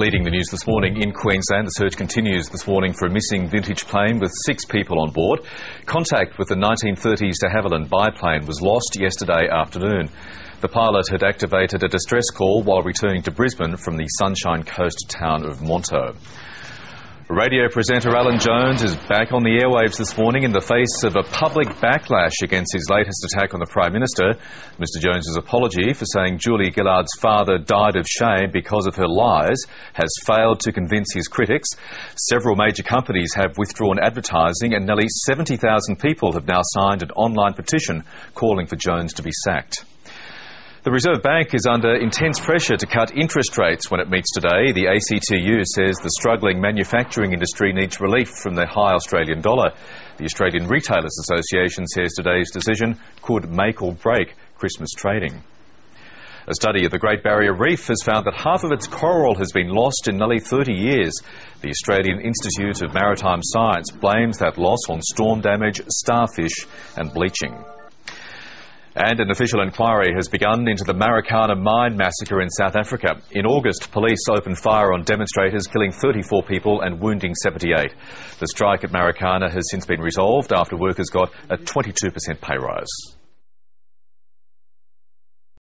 Leading the news this morning in Queensland, the search continues this morning for a missing vintage plane with 6 people on board. Contact with the 1930s de Havilland biplane was lost yesterday afternoon. The pilot had activated a distress call while returning to Brisbane from the Sunshine Coast town of Monto. Radio presenter Alan Jones is back on the airwaves this morning in the face of a public backlash against his latest attack on the Prime Minister. Mr Jones's apology for saying Julia Gillard's father died of shame because of her lies has failed to convince his critics. Several major companies have withdrawn advertising and nearly 70,000 people have now signed an online petition calling for Jones to be sacked. The Reserve Bank is under intense pressure to cut interest rates when it meets today. The ACTU says the struggling manufacturing industry needs relief from the high Australian dollar. The Australian Retailers Association says today's decision could make or break Christmas trading. A study of the Great Barrier Reef has found that half of its coral has been lost in nearly 30 years. The Australian Institute of Maritime Science blames that loss on storm damage, starfish and bleaching. And an official inquiry has begun into the Marikana mine massacre in South Africa. In August, police opened fire on demonstrators, killing 34 people and wounding 78. The strike at Marikana has since been resolved after workers got a 22% pay rise.